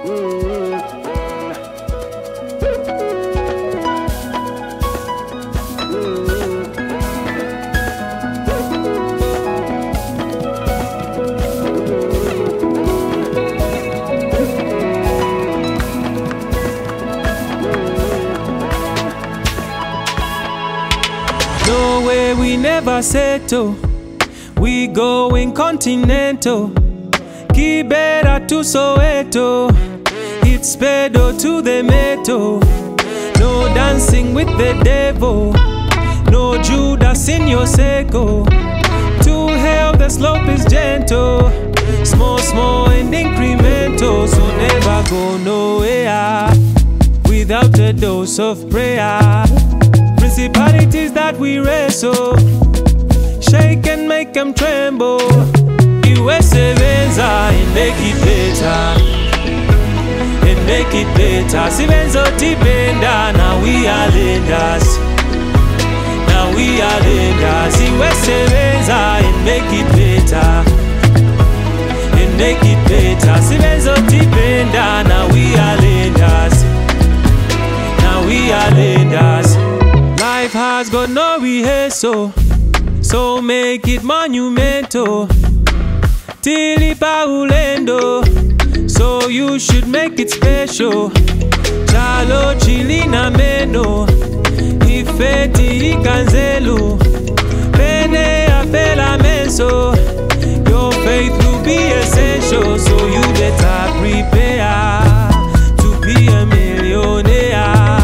No way, we never settle. We going continental. Kibera to Soweto. It's pedo to the metal. No dancing with the devil. No Judas in your circle. To hell the slope is gentle. Small, small and incremental. So never go nowhere without a dose of prayer. Principalities that we wrestle, shake and make them tremble. Iwesebenza and make it better, and make it better. Sibenzo tipenda, now we are lenders, now we are lenders. Iwesebenza and make it better, and make it better. Sibenzo tipenda, now we are lenders, now we are lenders. Life has got no rehearsal, so make it monumental. Tilipa ulendo, so you should make it special. Chalo chilina meno, ifeti ikanzelu. Pene apela menso, your faith will be essential. So you better prepare to be a millionaire.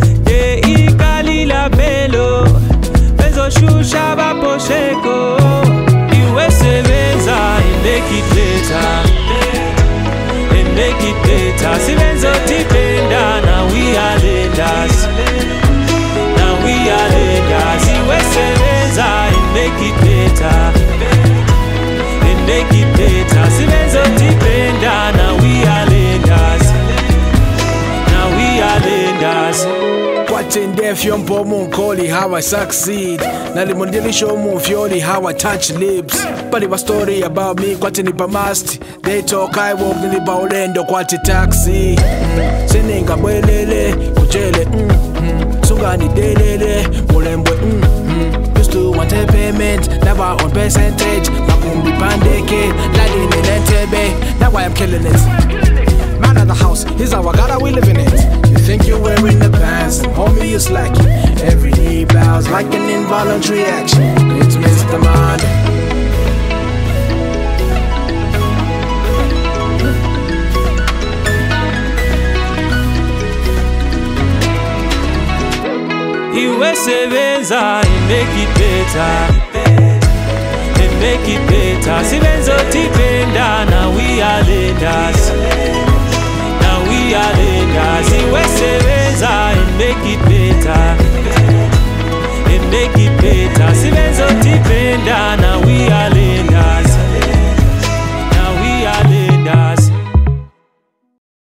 Shusha baposheko, Iwesebenza and make it better, and make it better. Sibenzo tipenda, now we are lenders, now we are lenders. Iwesebenza and make it better, and make it better. Sibenzo tipenda, now we are lenders, now we are lenders. Watching deaf young pomo call how I succeed. Nalimondeli show move yoli how I touch lips. But it was story about me kwatini pamast. They talk I walk in the baulendo kwati taxi. Seninga bwelele kujele Sungani delele Mulembwe Used to want a payment, never on percentage. Makumbi pandeke, lighting in Entebbe. That's why I'm killing it. Man of the house, here's our God, we live in it. You think you're wearing the pants, homie, you slacking. Every knee bows like an involuntary action. It's Mr. Man. Iwesebenza and make it better, and make it better. Sibenzo tipenda, now we are lenders, now we are lenders. Iwesebenza and make it better, and make it better. Sibenzo tipenda, now we are